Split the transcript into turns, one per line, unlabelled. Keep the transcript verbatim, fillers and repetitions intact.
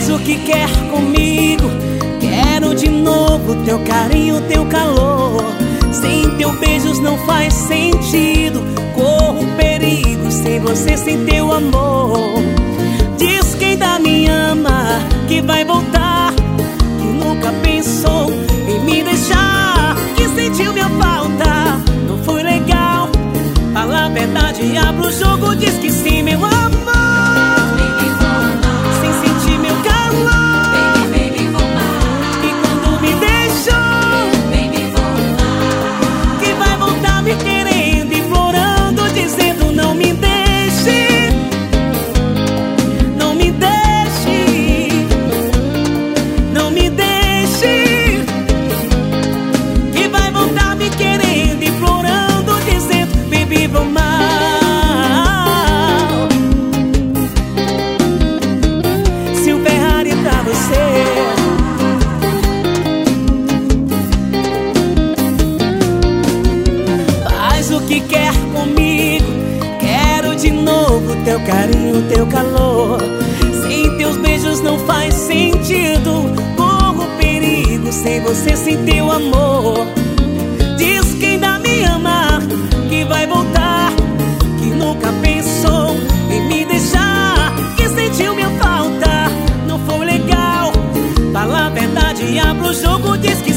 Faz o que quer comigo, quero de novo teu carinho, teu calor. Sem teus beijos não faz sentido, corro perigo sem você, sem teu amor. Diz que ainda me ama, que vai voltar, que nunca pensou em me deixar, que sentiu minha falta, não foi legal. Fala a verdade, abre o jogo, diz que sim, meu amor. Faz o que quer comigo, quero de novo teu carinho, teu calor. Sem teus beijos não faz sentido, corro perigo sem você, sem teu amor. Diz que ainda me ama, que vai voltar, que nunca pensou em me deixar, que sentiu minha falta, não foi legal. Fala a verdade, abre o jogo, diz que